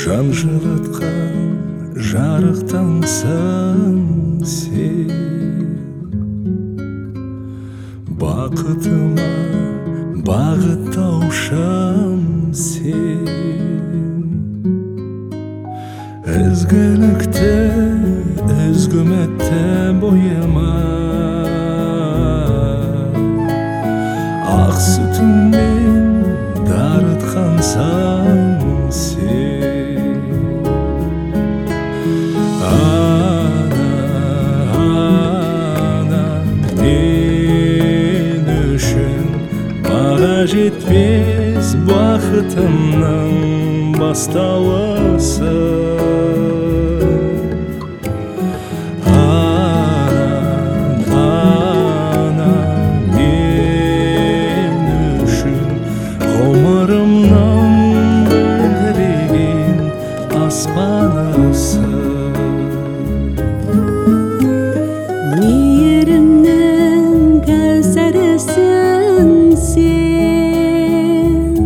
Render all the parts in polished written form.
жан жылатқан жарықтансың сен, бақытыма бағыттаушым сен. Ізгілікті үзгіметті бойыма, ақ сүтіңмен дарытқансың сен. Ана, мен үшін баға жетпес бақытымның бастауысың. Мейірімнің кәусәрісің сен,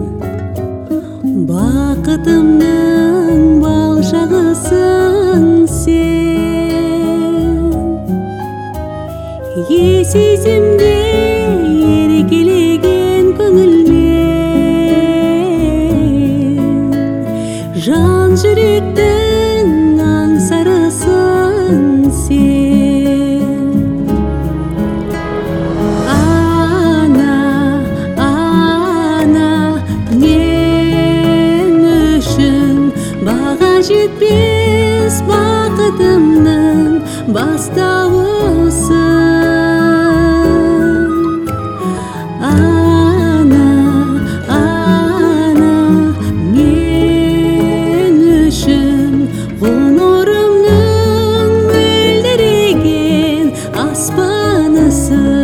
бақытымның балшағысың сен. Есесімде еркелеген көңілмен, жан жүректің аңсарысың сен. Ана, мен үшін баға жетпес бақытымның бастауысың. Мен үшін ғұмырымның мөлдіреген аспанысың.